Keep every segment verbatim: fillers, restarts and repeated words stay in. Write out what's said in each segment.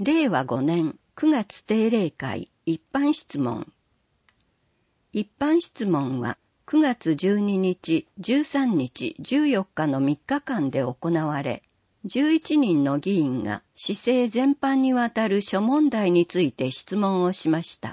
れいわごねんくがつ定例会一般質問。一般質問はくがつじゅうににち、じゅうさんにち、じゅうよっかのみっかかんで行われ、じゅういちにんの議員が市政全般にわたる諸問題について質問をしました。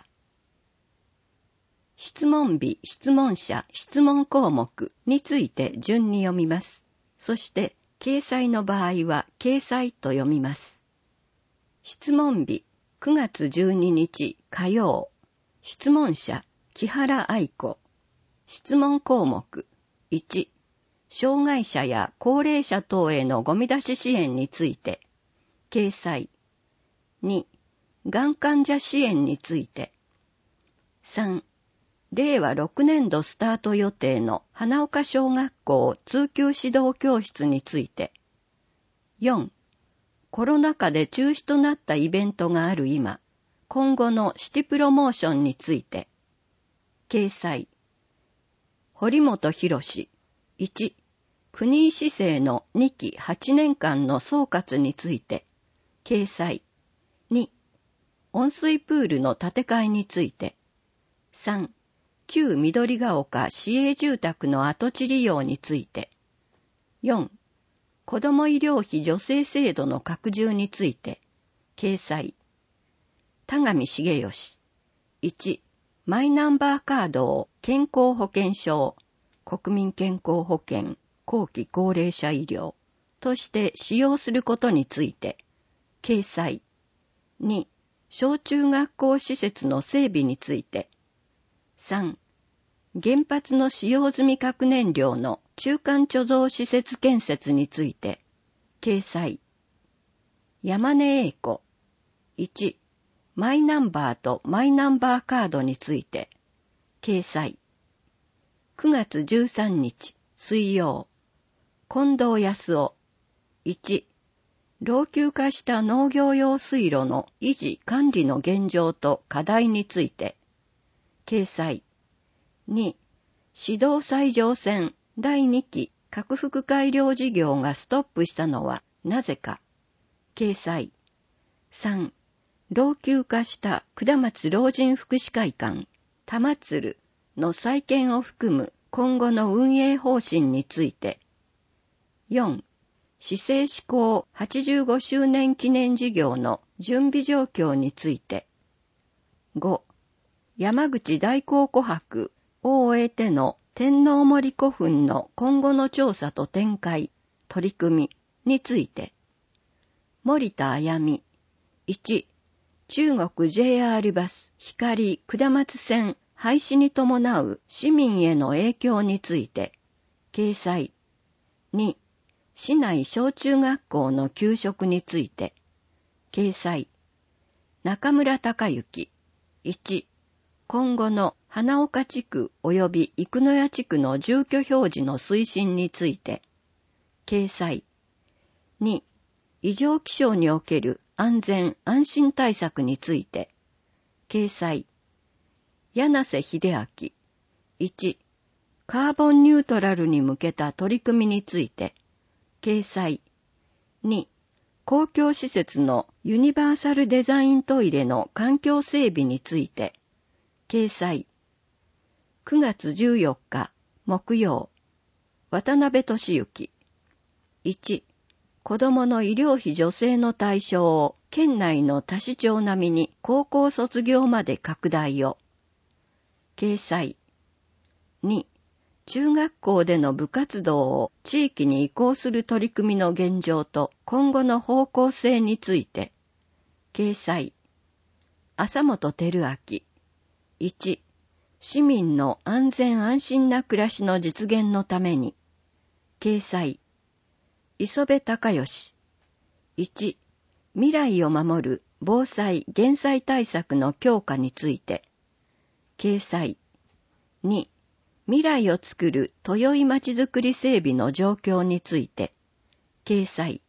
質問日、質問者、質問項目について順に読みます。そして、掲載の場合は掲載と読みます。質問日、くがつじゅうににち火曜。質問者、木原愛子。質問項目いち、障害者や高齢者等へのゴミ出し支援について、掲載。に、がん患者支援について。さん、れいわろくねんどスタート予定の花岡小学校通級指導教室について。よん、コロナ禍で中止となったイベントがある今、今後のシティプロモーションについて。掲載。堀本博史。いち、国井市政のにきはちねんかんの総括について。掲載。に、温水プールの建て替えについて。さん、旧緑が丘市営住宅の跡地利用について。よん、子ども医療費助成制度の拡充について。掲載。田上茂義。いち、マイナンバーカードを健康保険証、国民健康保険、後期高齢者医療として使用することについて。掲載。に、小中学校施設の整備について。さん、原発の使用済み核燃料の中間貯蔵施設建設について。掲載。山根英子。いち、マイナンバーとマイナンバーカードについて。掲載。くがつじゅうさんにち水曜。近藤康夫。いち、老朽化した農業用水路の維持管理の現状と課題について。掲載。に、指導西条線だいにき拡幅改良事業がストップしたのはなぜか。掲載。さん、老朽化した下松老人福祉会館、玉鶴の再建を含む今後の運営方針について。よん、市政施行はちじゅうごしゅうねん記念事業の準備状況について。ご、山口大考古博を終えての天皇森古墳の今後の調査と展開、取り組みについて。森田あやみ。いち、中国 ジェイアール バス光下松線廃止に伴う市民への影響について。掲載。に、市内小中学校の給食について。掲載。中村隆之。いち、今後の花岡地区及び生野谷地区の住居表示の推進について。掲載。に、異常気象における安全安心対策について。掲載。柳瀬秀明。いち、カーボンニュートラルに向けた取り組みについて。掲載。に、公共施設のユニバーサルデザイントイレの環境整備について。掲載。くがつじゅうよっか木曜。渡辺俊之。いち、子どもの医療費助成の対象を県内の多市町並みに高校卒業まで拡大を。掲載。に、中学校での部活動を地域に移行する取り組みの現状と今後の方向性について。掲載。浅本照明。いち、市民の安全安心な暮らしの実現のために。掲載。磯部隆義。いち、未来を守る防災・減災対策の強化について。掲載。に、未来をつくる豊井まちづくり整備の状況について。掲載。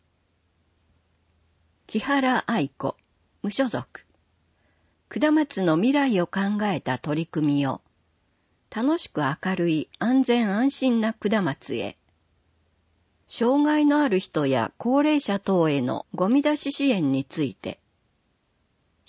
木原愛子。無所属。下松の未来を考えた取り組みを。楽しく明るい安全安心な下松へ。障害のある人や高齢者等へのゴミ出し支援について。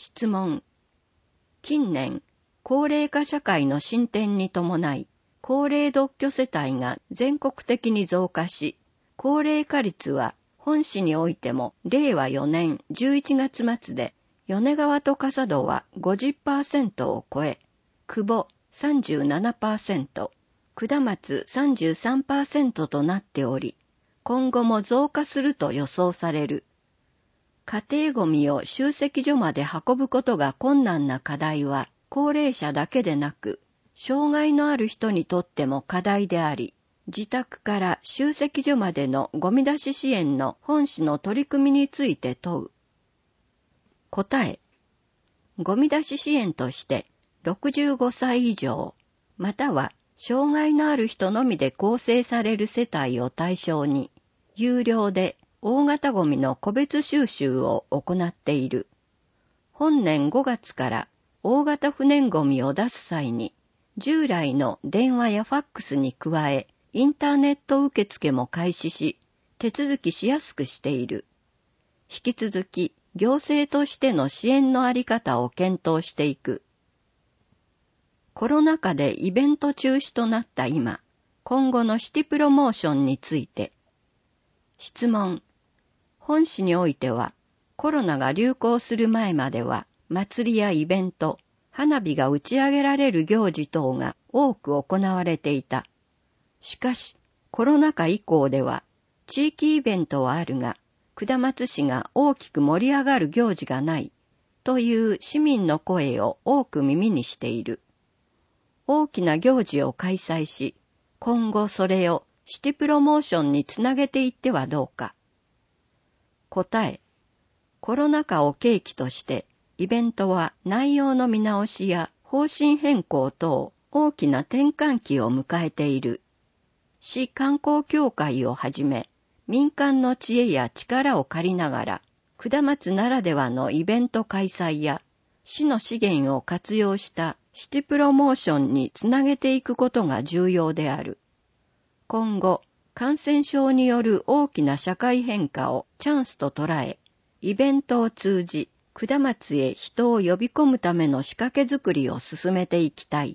質問。近年、高齢化社会の進展に伴い、高齢独居世帯が全国的に増加し、高齢化率は本市においてもれいわよねんじゅういちがつ末で米川と笠戸は ごじゅっパーセント を超え、久保 さんじゅうななパーセント、下松 さんじゅうさんパーセント となっており、今後も増加すると予想される。家庭ゴミを集積所まで運ぶことが困難な課題は、高齢者だけでなく、障害のある人にとっても課題であり、自宅から集積所までのゴミ出し支援の本市の取り組みについて問う。答え。ゴミ出し支援として、ろくじゅうごさい以上、または障害のある人のみで構成される世帯を対象に、有料で大型ゴミの個別収集を行っている。本年ごがつから大型不燃ゴミを出す際に、従来の電話やファックスに加え、インターネット受付も開始し、手続きしやすくしている。引き続き、行政としての支援のあり方を検討していく。コロナ禍でイベント中止となった今、今後のシティプロモーションについて。質問。本市においては、コロナが流行する前までは、祭りやイベント、花火が打ち上げられる行事等が多く行われていた。しかし、コロナ禍以降では、地域イベントはあるが、下松市が大きく盛り上がる行事がない、という市民の声を多く耳にしている。大きな行事を開催し、今後それをシティプロモーションにつなげていってはどうか。答え。コロナ禍を契機として、イベントは内容の見直しや方針変更等大きな転換期を迎えている。市観光協会をはじめ、民間の知恵や力を借りながら、下松ならではのイベント開催や、市の資源を活用したシティプロモーションにつなげていくことが重要である。今後、感染症による大きな社会変化をチャンスと捉え、イベントを通じ、下松へ人を呼び込むための仕掛け作りを進めていきたい。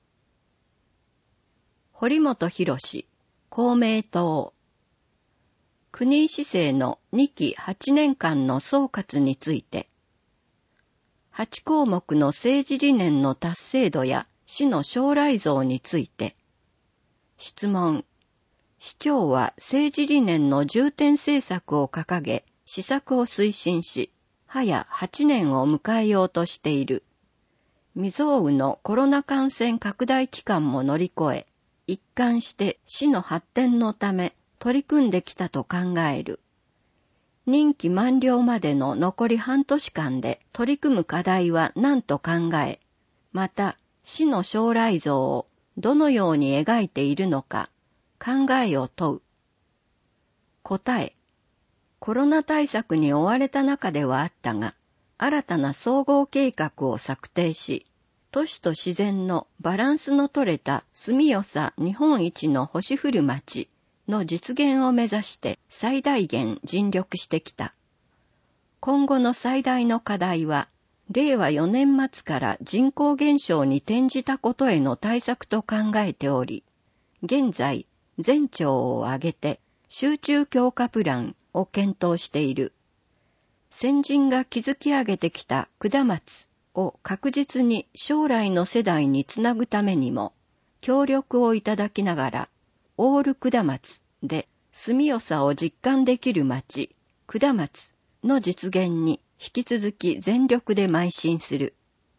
堀本博史、公明党。国井市政のにきはちねんかんの総括について、はちこうもくの政治理念の達成度や市の将来像について。質問。市長は政治理念の重点政策を掲げ、施策を推進し、早はちねんを迎えようとしている。未曾有のコロナ感染拡大期間も乗り越え、一貫して市の発展のため取り組んできたと考える。任期満了までの残り半年間で取り組む課題は何と考え、また市の将来像をどのように描いているのか考えを問う。答え。コロナ対策に追われた中ではあったが、新たな総合計画を策定し、都市と自然のバランスの取れた住みよさ日本一の星降る町の実現を目指して最大限尽力してきた。今後の最大の課題は、れいわよねん末から人口減少に転じたことへの対策と考えており、現在、全庁を挙げて集中強化プランを検討している。先人が築き上げてきた下松を確実に将来の世代につなぐためにも、協力をいただきながら、オール下松で住みよさを実感できる町、下松の実現に引き続き全力で邁進する。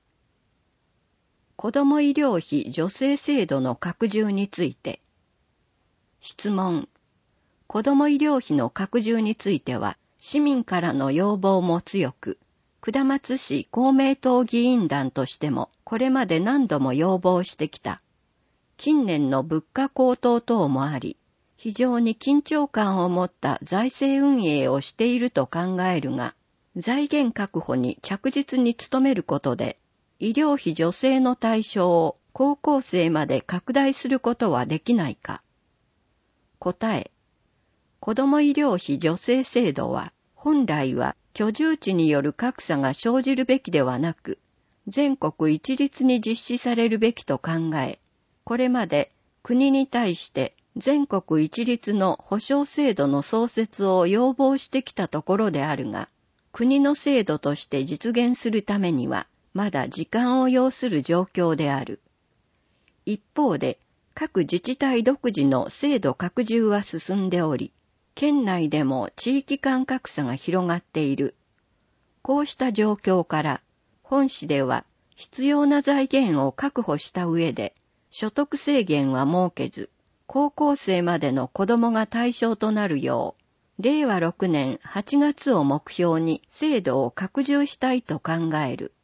子ども医療費助成制度の拡充について。質問。子ども医療費の拡充については、市民からの要望も強く、下松市公明党議員団としてもこれまで何度も要望してきた。近年の物価高騰等もあり、非常に緊張感を持った財政運営をしていると考えるが、財源確保に着実に努めることで、医療費助成の対象を高校生まで拡大することはできないか。答え。子ども医療費助成制度は、本来は居住地による格差が生じるべきではなく、全国一律に実施されるべきと考え、これまで国に対して全国一律の保障制度の創設を要望してきたところであるが、国の制度として実現するためにはまだ時間を要する状況である。一方で、各自治体独自の制度拡充は進んでおり、県内でも地域間格差が広がっている。こうした状況から、本市では必要な財源を確保した上で、所得制限は設けず、高校生までの子供が対象となるよう、れいわろくねんはちがつを目標に制度を拡充したいと考える。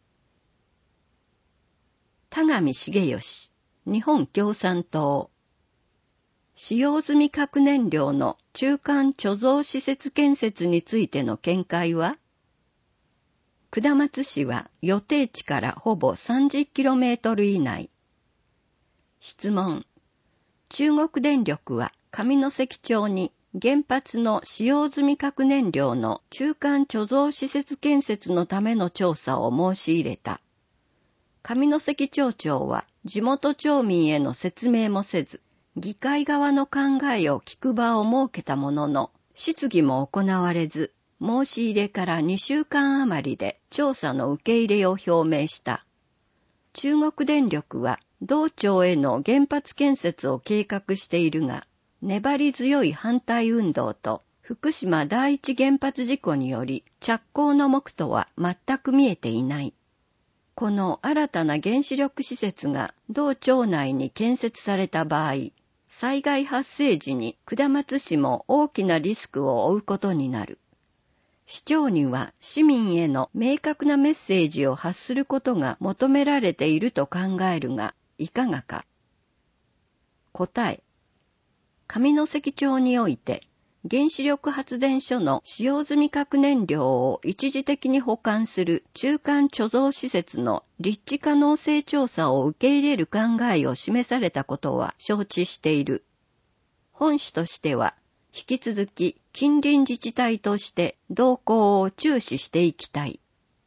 田上茂義、日本共産党。使用済み核燃料の中間貯蔵施設建設についての見解は？下松市は予定地からほぼ さんじゅっキロメートル 以内。質問。中国電力は上関町に原発の使用済み核燃料の中間貯蔵施設建設のための調査を申し入れた。上関町長は地元町民への説明もせず、議会側の考えを聞く場を設けたものの、質疑も行われず、申し入れからにしゅうかん余りで調査の受け入れを表明した。中国電力は同町への原発建設を計画しているが、粘り強い反対運動と福島第一原発事故により着工の目途は全く見えていない。この新たな原子力施設が同町内に建設された場合、災害発生時に下松市も大きなリスクを負うことになる。市長には市民への明確なメッセージを発することが求められていると考えるが、いかがか。答え。上関町において、原子力発電所の使用済み核燃料を一時的に保管する中間貯蔵施設の立地可能性調査を受け入れる考えを示されたことは承知している。本市としては、引き続き近隣自治体として動向を注視していきたい。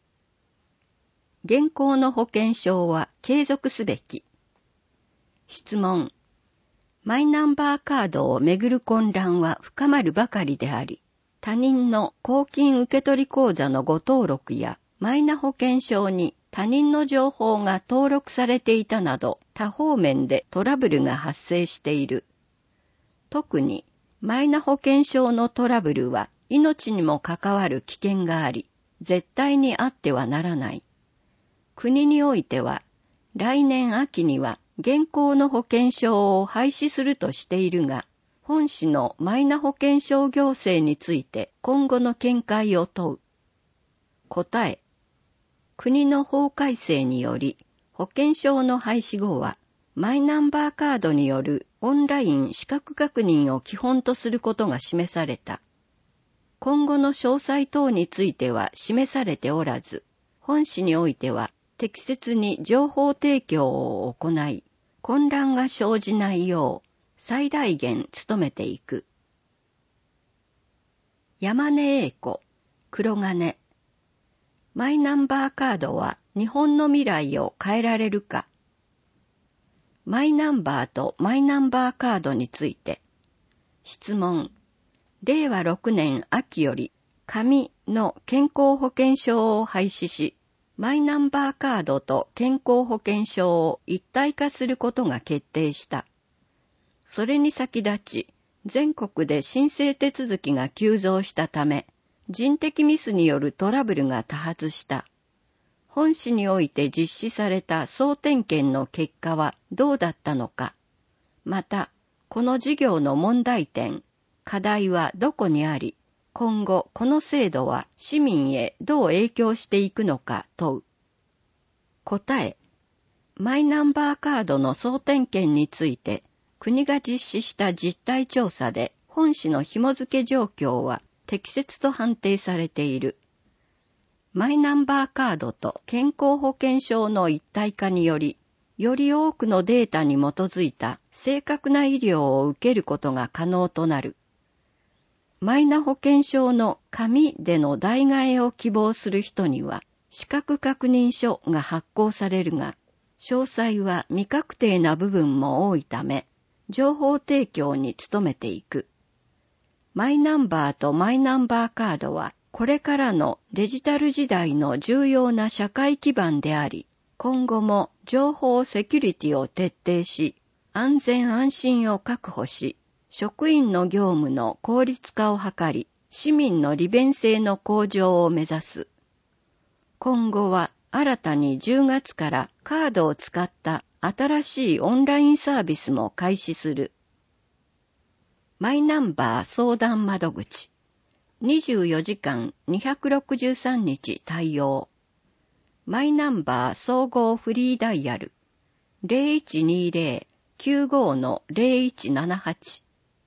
現行の保険証は継続すべき。質問。マイナンバーカードをめぐる混乱は深まるばかりであり、他人の公金受取口座のご登録やマイナ保険証に他人の情報が登録されていたなど多方面でトラブルが発生している。特にマイナ保険証のトラブルは命にも関わる危険があり、絶対にあってはならない。国においては、来年秋には現行の保険証を廃止するとしているが、本市のマイナ保険証行政について今後の見解を問う。答え。国の法改正により、保険証の廃止後は、マイナンバーカードによるオンライン資格確認を基本とすることが示された。今後の詳細等については示されておらず、本市においては適切に情報提供を行い、混乱が生じないよう最大限努めていく。山根英子、黒金。マイナンバーカードは日本の未来を変えられるか。マイナンバーとマイナンバーカードについて。質問。れいわろくねん秋より紙の健康保険証を廃止し、マイナンバーカードと健康保険証を一体化することが決定した。それに先立ち、全国で申請手続きが急増したため、人的ミスによるトラブルが多発した。本市において実施された総点検の結果はどうだったのか。また、この事業の問題点、課題はどこにあり、今後この制度は市民へどう影響していくのか問う。答え。マイナンバーカードの総点検について、国が実施した実態調査で本市の紐付け状況は適切と判定されている。マイナンバーカードと健康保険証の一体化により、より多くのデータに基づいた正確な医療を受けることが可能となる。 マイナ保険証の紙での代替えを希望する人には、資格確認書が発行されるが、詳細は未確定な部分も多いため、情報提供に努めていく。マイナンバーとマイナンバーカードは、これからのデジタル時代の重要な社会基盤であり、今後も情報セキュリティを徹底し、安全安心を確保し、職員の業務の効率化を図り、市民の利便性の向上を目指す。今後は新たにじゅうがつからカードを使った新しいオンラインサービスも開始する。マイナンバー相談窓口。にじゅうよじかんにひゃくろくじゅうさんにち対応。マイナンバー総合フリーダイヤル ゼロいちにゼロ きゅうご の ゼロいちななはち。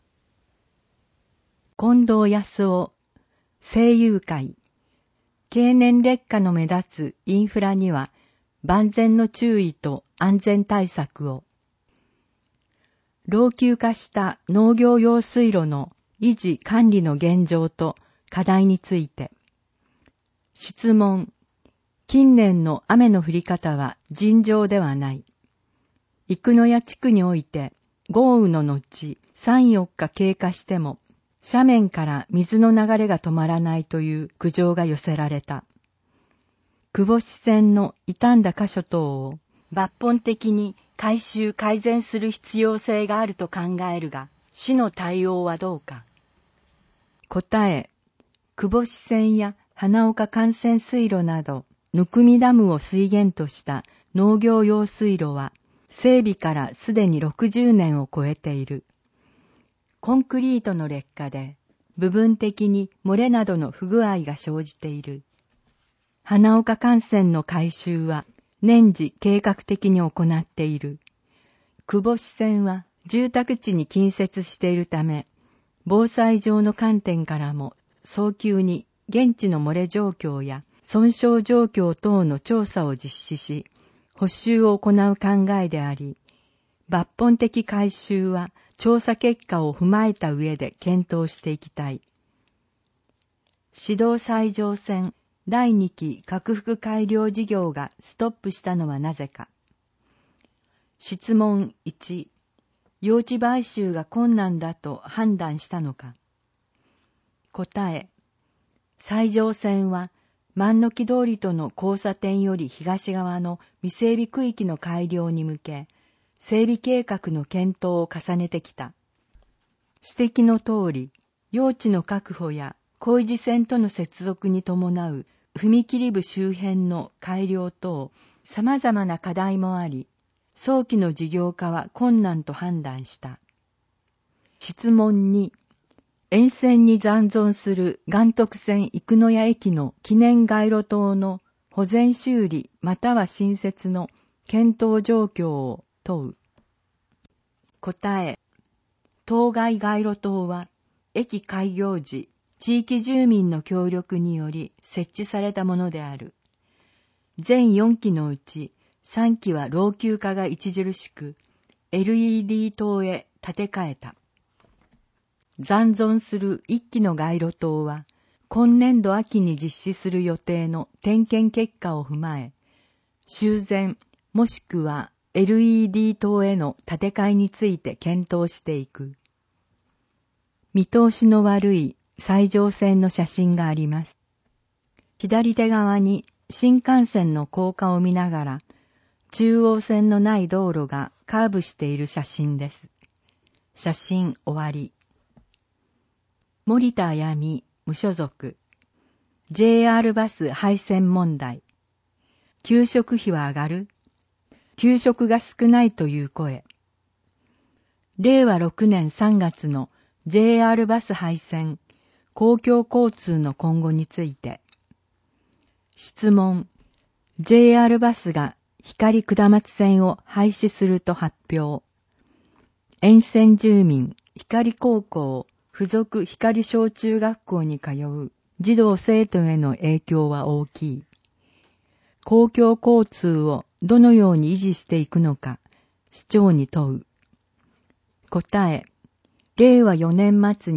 近藤康夫、声優会。経年劣化の目立つインフラには万全の注意と安全対策を。老朽化した農業用水路の維持管理の現状と課題について。質問。近年の雨の降り方は尋常ではない。生野谷地区において豪雨の後さん、よっか経過しても斜面から水の流れが止まらないという苦情が寄せられた。久保支線の傷んだ箇所等を抜本的に改修改善する必要性があると考えるが、市の対応はどうか。答え、久保支線や花岡幹線水路など、温水ダムを水源とした農業用水路は、整備からすでにろくじゅうねんを超えている。コンクリートの劣化で、部分的に漏れなどの不具合が生じている。花岡幹線の改修は、年次計画的に行っている。久保支線は住宅地に近接しているため、防災上の観点からも早急に現地の漏れ状況や損傷状況等の調査を実施し、補修を行う考えであり、抜本的改修は調査結果を踏まえた上で検討していきたい。市道西条線だいにき拡幅改良事業がストップしたのはなぜか。質問いち、用地買収が困難だと判断したのか。答え、西条線は万の木通りとの交差点より東側の未整備区域の改良に向け、整備計画の検討を重ねてきた。指摘の通り、用地の確保や小維持線との接続に伴う踏切部周辺の改良等、様々な課題もあり、早期の事業化は困難と判断した。質問に、沿線に残存する岩徳線生野谷駅の記念街路灯の保全修理または新設の検討状況を問う。答え、当該街路灯は駅開業時、地域住民の協力により設置されたものである。全よんきのうちさんきは老朽化が著しく、エルイーディー 灯へ建て替えた。残存するいっきの街路灯は、今年度秋に実施する予定の点検結果を踏まえ、修繕もしくは エルイーディー 灯への建て替えについて検討していく。見通しの悪い西条線の写真があります。左手側に新幹線の高架を見ながら、中央線のない道路がカーブしている写真です。写真終わり。森田あやみ、無所属。ジェイアール バス廃線問題。給食費は上がる？給食が少ないという声。れいわろくねんさんがつの ジェイアール バス廃線、公共交通の今後について。質問。ジェイアール バスが光下松線を廃止すると発表。沿線住民、光高校、附属光小中学校に通う児童生徒への影響は大きい。公共交通をどのように維持していくのか、市長に問う。答え、れいわよねんまつに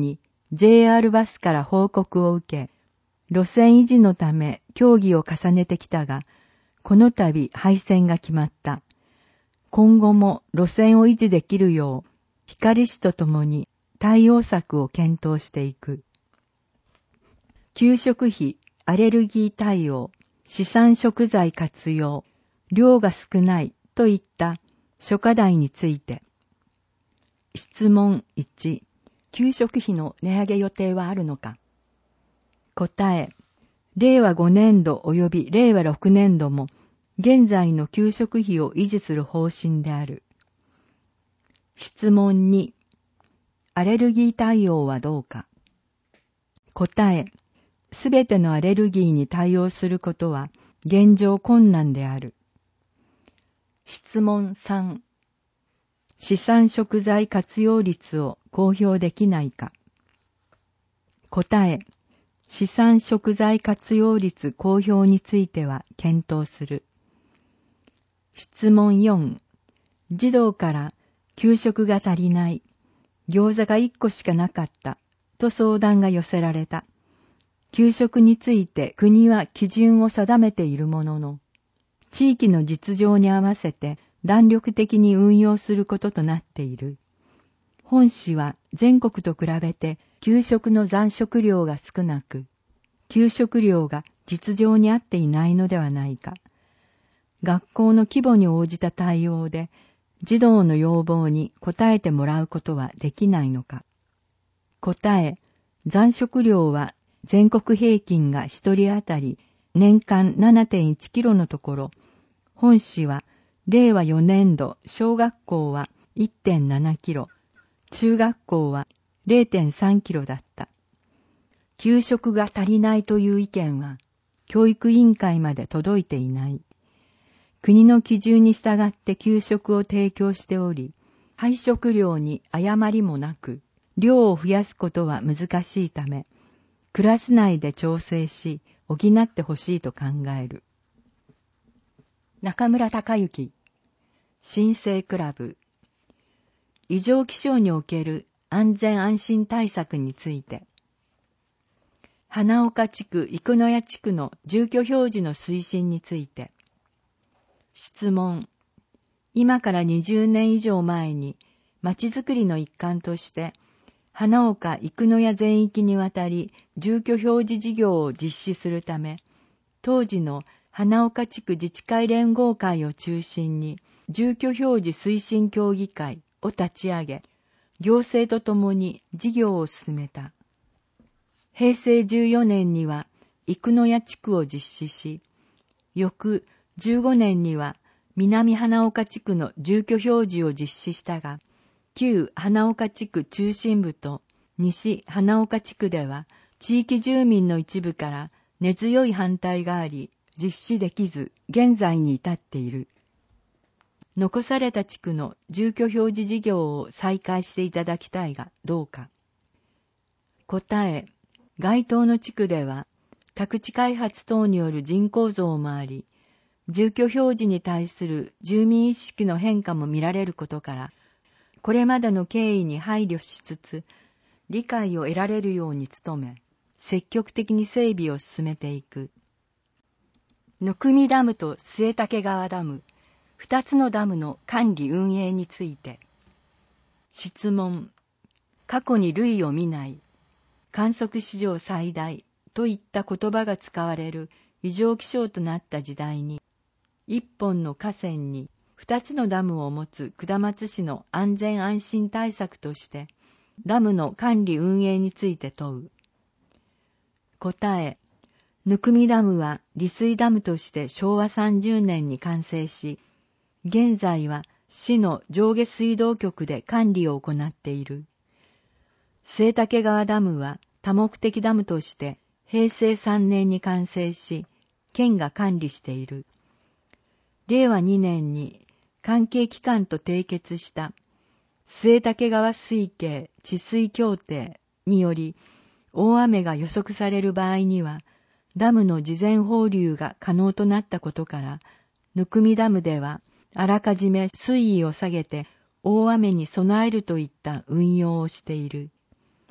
ジェイアール バスから報告を受け、路線維持のため協議を重ねてきたが、この度廃線が決まった。今後も路線を維持できるよう、光市とともに対応策を検討していく。給食費、アレルギー対応、市産食材活用、量が少ないといった諸課題について。質問いち、給食費の値上げ予定はあるのか。答え、れいわごねんど及びれいわろくねんども現在の給食費を維持する方針である。質問に、アレルギー対応はどうか。答え、すべてのアレルギーに対応することは現状困難である。質問さん、市産食材活用率を公表できないか。答え、市産食材活用率公表については検討する。質問よん、児童から給食が足りない、餃子がいっこしかなかったと相談が寄せられた。給食について国は基準を定めているものの、地域の実情に合わせて弾力的に運用することとなっている。本市は全国と比べて給食の残食量が少なく、給食量が実情に合っていないのではないか。学校の規模に応じた対応で、児童の要望に応えてもらうことはできないのか。答え、残食量は全国平均が一人当たり年間 ななてんいちキロのところ、本市はれいわよねんど小学校は いってんななキロ、中学校は れいてんさんキロだった。給食が足りないという意見は教育委員会まで届いていない。国の基準に従って給食を提供しており、配食量に誤りもなく、量を増やすことは難しいため、クラス内で調整し、補ってほしいと考える。中村隆之、新生クラブ、異常気象における安全安心対策について、花岡地区生野谷地区の住居表示の推進について、質問、今からにじゅうねん以上前に町づくりの一環として、花岡生野谷全域にわたり住居表示事業を実施するため、当時の花岡地区自治会連合会を中心に住居表示推進協議会を立ち上げ、行政とともに事業を進めた。へいせいじゅうよねんには生野谷地区を実施し、翌じゅうごねんには南花岡地区の住居表示を実施したが、旧花岡地区中心部と西花岡地区では地域住民の一部から根強い反対があり、実施できず現在に至っている。残された地区の住居表示事業を再開していただきたいがどうか。答え、該当の地区では宅地開発等による人口増もあり、住居表示に対する住民意識の変化も見られることから、これまでの経緯に配慮しつつ、理解を得られるように努め、積極的に整備を進めていく。温海ダムと末竹川ダム、二つのダムの管理運営について。質問、過去に類を見ない、観測史上最大といった言葉が使われる異常気象となった時代に、一本の河川に二つのダムを持つ下松市の安全安心対策として、ダムの管理運営について問う。答え、温海ダムは利水ダムとしてしょうわさんじゅうねんに完成し、現在は市の上下水道局で管理を行っている。末竹川ダムは多目的ダムとしてへいせいさんねんに完成し、県が管理している。れいわにねんに関係機関と締結した末竹川水系治水協定により、大雨が予測される場合には、ダムの事前放流が可能となったことから、温海ダムではあらかじめ水位を下げて大雨に備えるといった運用をしている。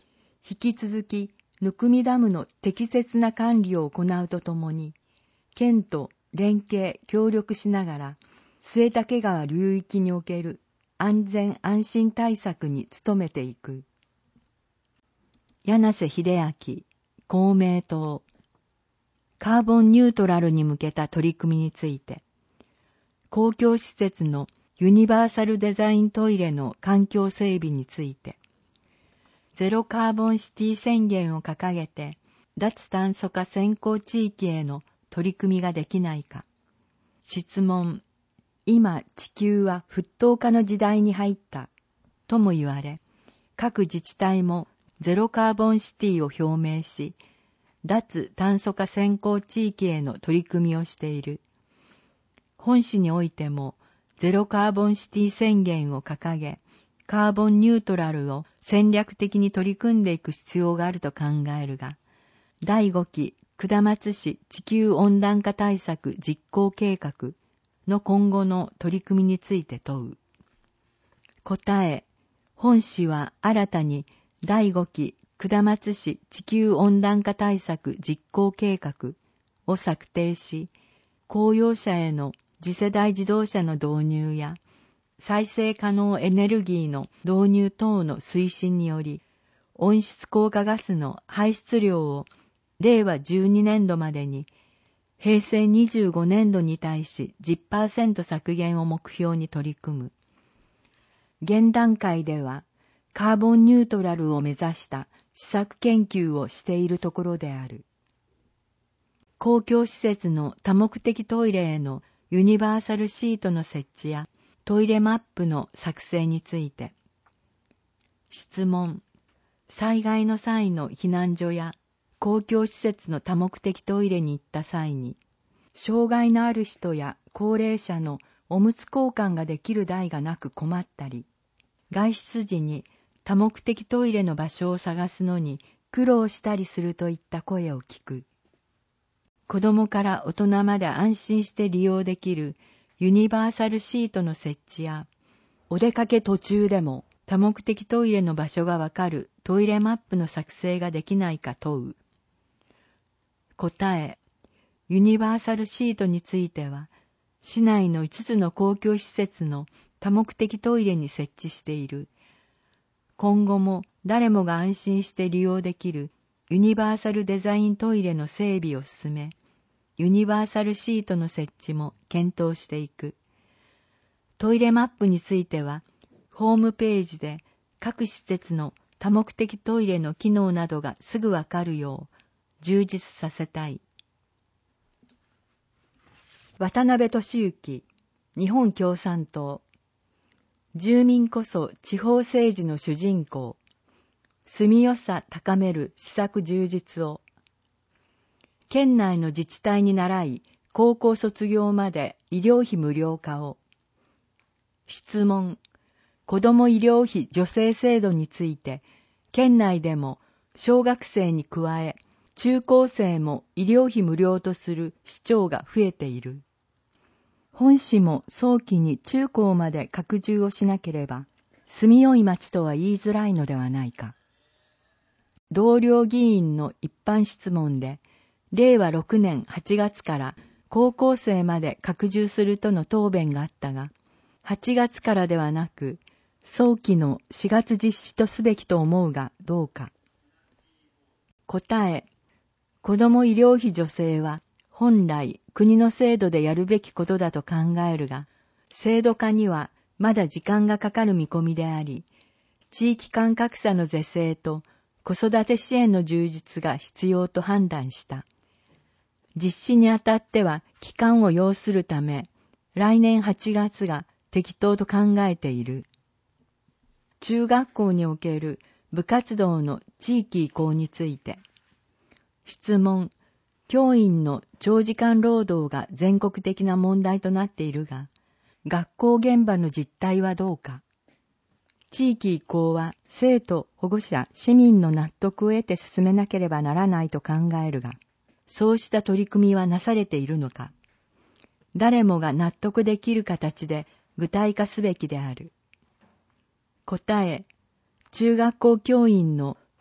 引き続き、温見ダムの適切な管理を行うとともに、県と連携協力しながら、末竹川流域における安全安心対策に努めていく。柳瀬秀明、公明党。カーボンニュートラルに向けた取り組みについて、公共施設のユニバーサルデザイントイレの環境整備について、ゼロカーボンシティ宣言を掲げて、脱炭素化先行地域への取り組みができないか。質問、今地球は沸騰化の時代に入った、とも言われ、各自治体もゼロカーボンシティを表明し、脱炭素化先行地域への取り組みをしている。本市においても、ゼロカーボンシティ宣言を掲げ、カーボンニュートラルを戦略的に取り組んでいく必要があると考えるが、だいごき下松市地球温暖化対策実行計画の今後の取り組みについて問う。答え、本市は新たにだいごき下松市地球温暖化対策実行計画を策定し、公用車への次世代自動車の導入や再生可能エネルギーの導入等の推進により、温室効果ガスの排出量をれいわじゅうにねんどまでに、平成にじゅうごねんどに対し じゅっパーセント 削減を目標に取り組む。現段階では、カーボンニュートラルを目指した施策研究をしているところである。公共施設の多目的トイレへのユニバーサルシートの設置やトイレマップの作成について。質問、災害の際の避難所や公共施設の多目的トイレに行った際に、障害のある人や高齢者のおむつ交換ができる台がなく困ったり、外出時に多目的トイレの場所を探すのに苦労したりするといった声を聞く。子供から大人まで安心して利用できるユニバーサルシートの設置や、お出かけ途中でも多目的トイレの場所がわかるトイレマップの作成ができないか問う。答え、ユニバーサルシートについては、市内のいつつの公共施設の多目的トイレに設置している。今後も誰もが安心して利用できるユニバーサルデザイントイレの整備を進め、ユニバーサルシートの設置も検討していく。トイレマップについては、ホームページで各施設の多目的トイレの機能などがすぐわかるよう充実させたい。渡辺俊之、日本共産党。住民こそ地方政治の主人公。住みよさ高める施策充実を。県内の自治体に倣い、高校卒業まで医療費無料化を。質問、子ども医療費助成制度について、県内でも小学生に加え、中高生も医療費無料とする市町が増えている。本市も早期に中高まで拡充をしなければ、住みよい町とは言いづらいのではないか。同僚議員の一般質問で、れいわろくねんはちがつから高校生まで拡充するとの答弁があったが、はちがつからではなく、早期のしがつ実施とすべきと思うがどうか。答え、子ども医療費助成は本来国の制度でやるべきことだと考えるが、制度化にはまだ時間がかかる見込みであり、地域間格差の是正と子育て支援の充実が必要と判断した。実施にあたっては期間を要するため、来年はちがつが適当と考えている。中学校における部活動の地域移行について。質問、教員の長時間労働が全国的な問題となっているが、学校現場の実態はどうか。地域移行は生徒、保護者、市民の納得を得て進めなければならないと考えるが、そうした取り組みはなされているのか。誰もが納得できる形で具体化すべきである。答え、中学校教員の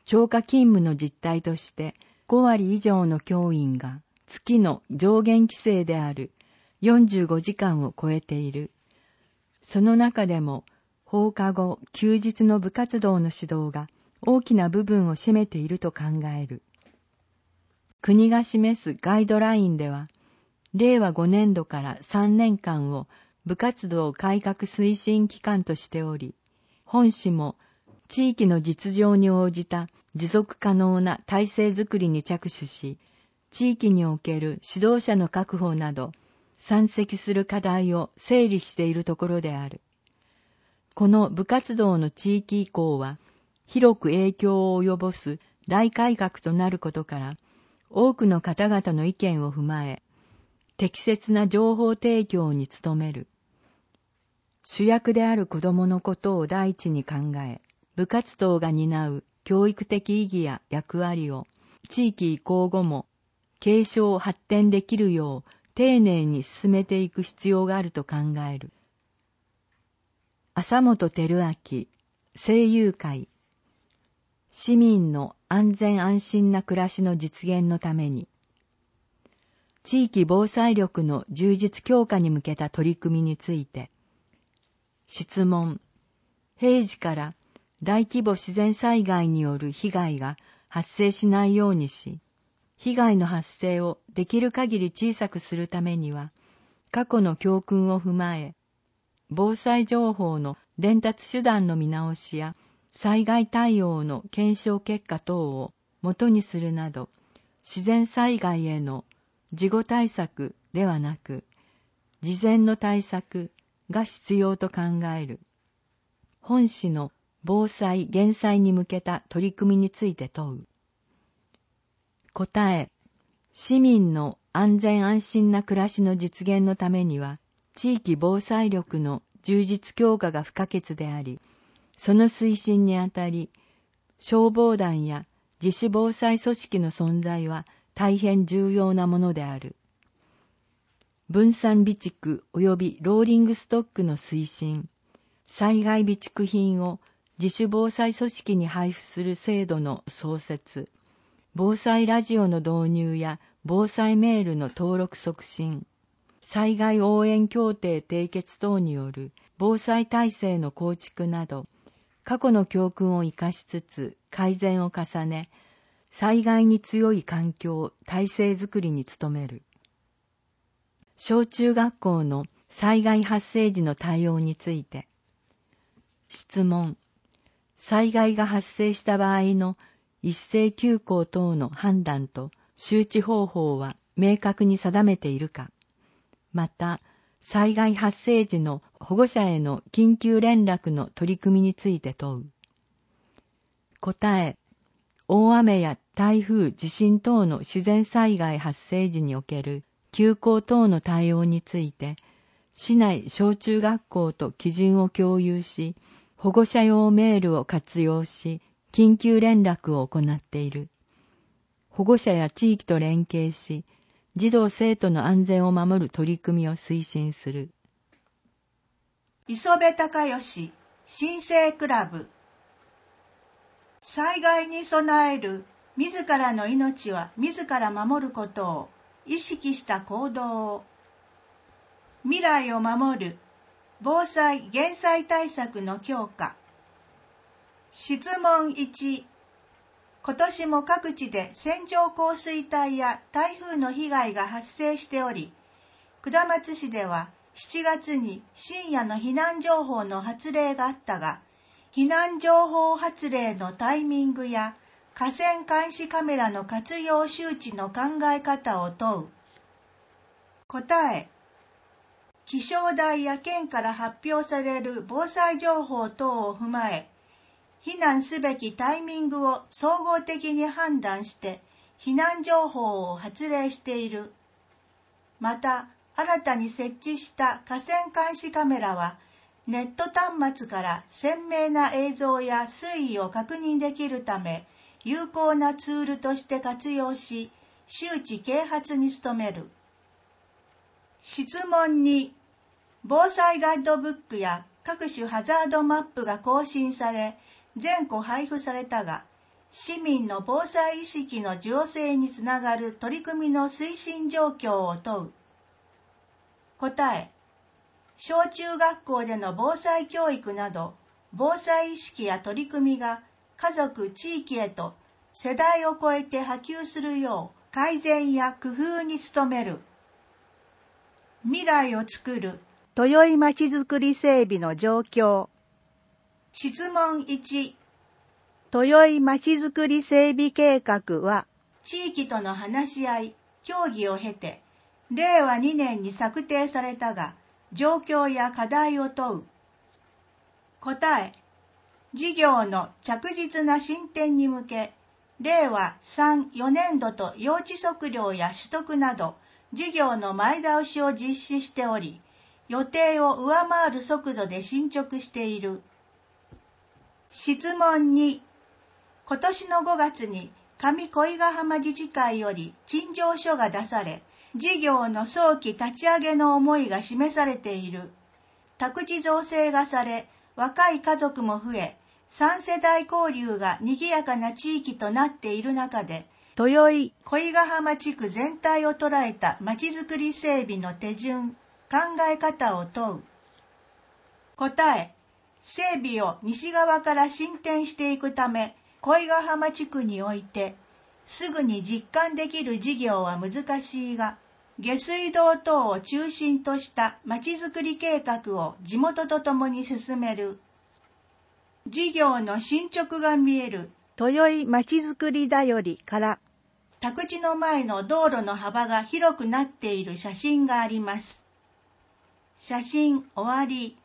超過勤務の実態としてごわり以上の教員が月の上限規制であるよんじゅうごじかんを超えている。その中でも放課後、休日の部活動の指導が大きな部分を占めていると考える。国が示すガイドラインでは、れいわごねんどからさんねんかんを部活動改革推進期間としており、本市も地域の実情に応じた持続可能な体制づくりに着手し、地域における指導者の確保など、山積する課題を整理しているところである。この部活動の地域移行は、広く影響を及ぼす大改革となることから、多くの方々の意見を踏まえ、適切な情報提供に努める。主役である子供のことを第一に考え、部活動が担う教育的意義や役割を地域移行後も継承発展できるよう丁寧に進めていく必要があると考える。浅本照明、声優会。市民の安全安心な暮らしの実現のために、地域防災力の充実強化に向けた取り組みについて、質問。平時から大規模自然災害による被害が発生しないようにし、被害の発生をできる限り小さくするためには、過去の教訓を踏まえ、防災情報の伝達手段の見直しや、災害対応の検証結果等を元にするなど、自然災害への事後対策ではなく、事前の対策が必要と考える。本市の防災・減災に向けた取り組みについて問う。答え、市民の安全安心な暮らしの実現のためには、地域防災力の充実強化が不可欠であり、その推進にあたり、消防団や自主防災組織の存在は大変重要なものである。分散備蓄及びローリングストックの推進、災害備蓄品を自主防災組織に配布する制度の創設、防災ラジオの導入や防災メールの登録促進、災害応援協定締結等による防災体制の構築など、過去の教訓を生かしつつ改善を重ね、災害に強い環境、体制づくりに努める。小中学校の災害発生時の対応について。質問。災害が発生した場合の一斉休校等の判断と周知方法は明確に定めているか。また、災害発生時の保護者への緊急連絡の取り組みについて問う。答え、大雨や台風、地震等の自然災害発生時における休校等の対応について、市内小中学校と基準を共有し、保護者用メールを活用し、緊急連絡を行っている。保護者や地域と連携し、児童生徒の安全を守る取り組みを推進する。 磯部隆義、新生クラブ。災害に備える自らの命は自ら守ることを意識した行動を。未来を守る防災・減災対策の強化。質問いち。今年も各地で線状降水帯や台風の被害が発生しており、下松市ではしちがつに深夜の避難情報の発令があったが、避難情報発令のタイミングや河川監視カメラの活用周知の考え方を問う。答え。気象台や県から発表される防災情報等を踏まえ、避難すべきタイミングを総合的に判断して避難情報を発令している。また、新たに設置した河川監視カメラは、ネット端末から鮮明な映像や水位を確認できるため、有効なツールとして活用し、周知啓発に努める。質問に、防災ガイドブックや各種ハザードマップが更新され、全個配布されたが、 市民の防災意識の醸成につながる取り組みの推進状況を問う。答え、小中学校での防災教育など、防災意識や取り組みが家族・地域へと世代を超えて波及するよう改善や工夫に努める。未来をつくる豊井まちづくり整備の状況。質問いち。豊井まちづくり整備計画は、地域との話し合い、協議を経て、れいわにねんに策定されたが、状況や課題を問う。答え、事業の着実な進展に向け、れいわさん、よねんどと用地測量や取得など、事業の前倒しを実施しており、予定を上回る速度で進捗している。質問に、今年のごがつに上恋ヶ浜自治会より陳情書が出され、事業の早期立ち上げの思いが示されている。宅地造成がされ、若い家族も増え、さんせだい交流が賑やかな地域となっている中で、豊井恋ヶ浜地区全体を捉えたまちづくり整備の手順、考え方を問う。答え、整備を西側から進展していくため、恋ヶ浜地区において、すぐに実感できる事業は難しいが、下水道等を中心としたまちづくり計画を地元とともに進める。事業の進捗が見える豊井まちづくりだよりから、宅地の前の道路の幅が広くなっている写真があります。写真終わり。